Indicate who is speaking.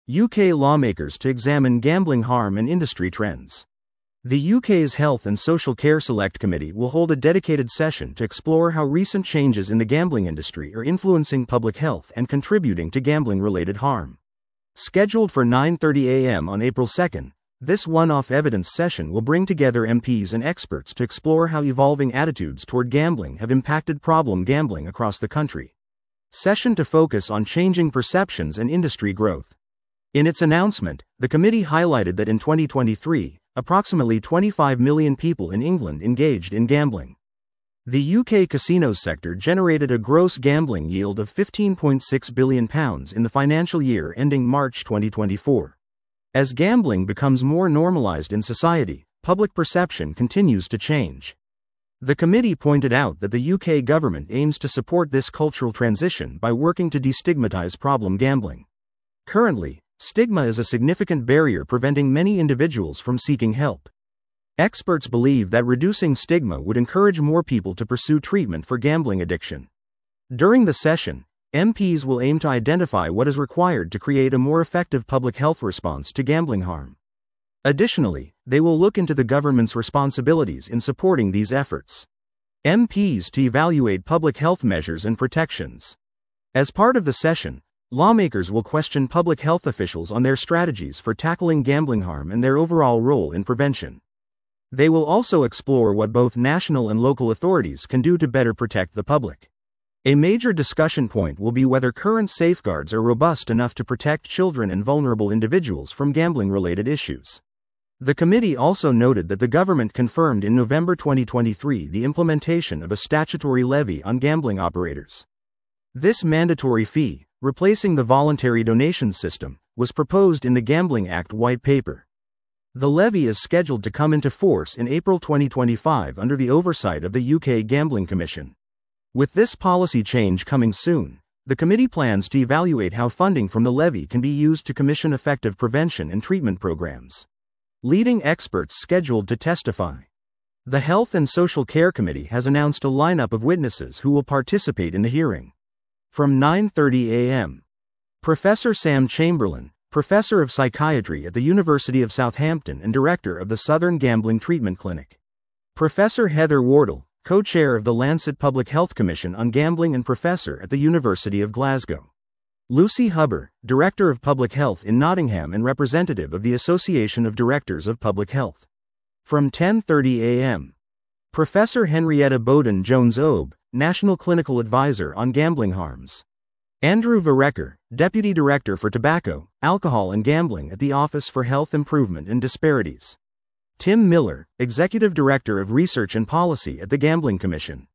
Speaker 1: UK lawmakers to examine gambling harm and industry trends. The UK's Health and Social Care Select Committee will hold a dedicated session to explore how recent changes in the gambling industry are influencing public health and contributing to gambling-related harm. Scheduled for 9:30 a.m. on April 2nd, this one-off evidence session will bring together MPs and experts to explore how evolving attitudes toward gambling have impacted problem gambling across the country. Session to focus on changing perceptions and industry growth. In its announcement, the committee highlighted that in 2023, approximately 25 million people in England engaged in gambling. The UK casino sector generated a gross gambling yield of £15.6 billion in the financial year ending March 2024. As gambling becomes more normalized in society, public perception continues to change. The committee pointed out that the UK government aims to support this cultural transition by working to destigmatize problem gambling. Currently, stigma is a significant barrier preventing many individuals from seeking help. Experts believe that reducing stigma would encourage more people to pursue treatment for gambling addiction. During the session, MPs will aim to identify what is required to create a more effective public health response to gambling harm. Additionally, they will look into the government's responsibilities in supporting these efforts. MPs to evaluate public health measures and protections. As part of the session, lawmakers will question public health officials on their strategies for tackling gambling harm and their overall role in prevention. They will also explore what both national and local authorities can do to better protect the public. A major discussion point will be whether current safeguards are robust enough to protect children and vulnerable individuals from gambling-related issues. The committee also noted that the government confirmed in November 2023 the implementation of a statutory levy on gambling operators. This mandatory fee, replacing the voluntary donation system, was proposed in the Gambling Act White Paper. The levy is scheduled to come into force in April 2025 under the oversight of the UK Gambling Commission. With this policy change coming soon, the committee plans to evaluate how funding from the levy can be used to commission effective prevention and treatment programs. Leading experts scheduled to testify. The Health and Social Care Committee has announced a lineup of witnesses who will participate in the hearing. From 9:30 a.m. Professor Sam Chamberlain, Professor of Psychiatry at the University of Southampton and Director of the Southern Gambling Treatment Clinic. Professor Heather Wardle, Co-Chair of the Lancet Public Health Commission on Gambling and Professor at the University of Glasgow. Lucy Hubber, Director of Public Health in Nottingham and Representative of the Association of Directors of Public Health. From 10:30 a.m. Professor Henrietta Bowden Jones-Obe, National Clinical Advisor on Gambling Harms. Andrew Vereker, Deputy Director for Tobacco, Alcohol and Gambling at the Office for Health Improvement and Disparities. Tim Miller, Executive Director of Research and Policy at the Gambling Commission.